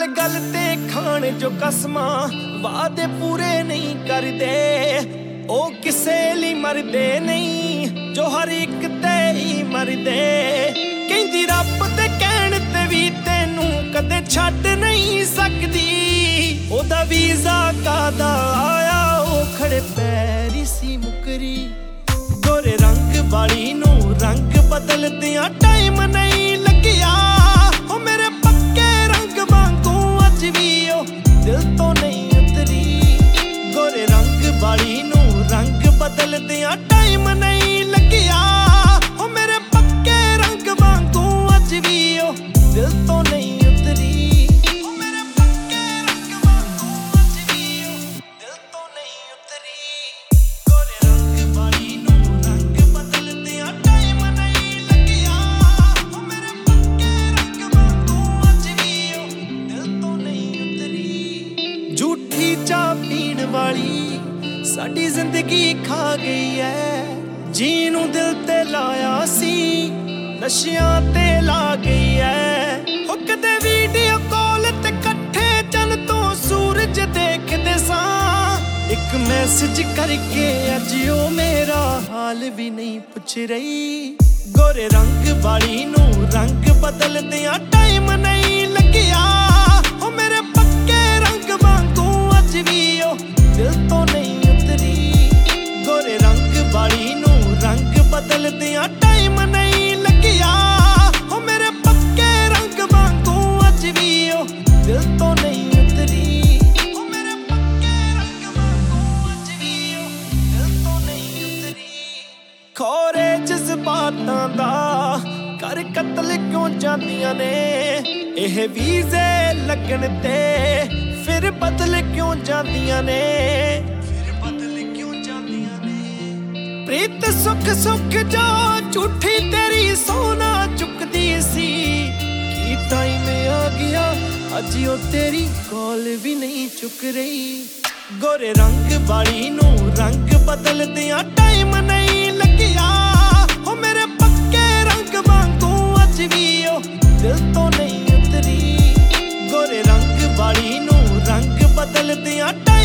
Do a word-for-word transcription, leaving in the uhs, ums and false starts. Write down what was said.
गल गल ते खाण जो कसमां वादे पूरे नहीं करदे। ओ किसे लई मरदे नहीं जो हर एक ते ही मरदे। कहंदी रब दे कहण ते भी तैनू कदे छड्ड नहीं सकदी। ओदा वीज़ा कादा आया ओ खड़े पैरी सी मुकरी। गोरे रंग वाली नू रंग बदलदियां टाइम नहीं लगिया। ओ मेरे पक्के रंग वांगू अज भी ओ दिल तो नहीं उतरी। गोरे रंग वाली नू रंग बदलदियां टाइम नहीं लगिया। ओ मेरे पक्के रंग वांगू अज भी ओ दिल तो नहीं उतरी। ओ मेरे पक्के रंग वांगू अज भी ओ दिल तो नहीं उतरी। गोरे रंग वाली नू रंग बदलदियां टाइम नहीं लगिया। ओ मेरे पक्के रंग वांगू अज भी ओ दिल तो नहीं उतरी। झूठी चाह पीण वाली साडी जिंदगी खा गई है। जीनू दिल ते लाया सी नशियां ते ला गई है। हो कदे वीडियो कॉल ते कट्ठे चल तो सूरज देखदे सां। एक मैसेज करके अज ओ मेरा हाल भी नहीं पुछ रही। गोरे रंग वाली नू रंग बदलदियां टाइम नहीं लगिया। ओ मेरे पक्के रंग वांगू अज भी ओ दिल तो नहीं उतरी। गोरे रंग वाली नू रंग बदलदियां टाइम नहीं लगिया। ओ मेरे पक्के रंग वांगू अज भी ओ दिल तो नहीं उतरी। ओ मेरे पक्के रंग वांगू अज भी ओ दिल तो नहीं उतरी। खोरे जज्बातां दा कर कतल क्यों जांदियां ने। एह वीज़े लगन ते फिर बदल क्यों जांदियां ने। फिर बदल क्यों जांदियां ने। प्रीत सुख सुख जो झूठी तेरी सोना चुकदी सी। की टाइम आ गया अज ओ तेरी कॉल भी नहीं चुक रही। गोरे रंग वाली नू रंग बदलदियां टाइम नहीं लगिया। ओ मेरे पक्के रंग वांगू अज भी ओ दिल तो नहीं उतरी। गोरे रंग वाली नू रंग बदलदियां टाइम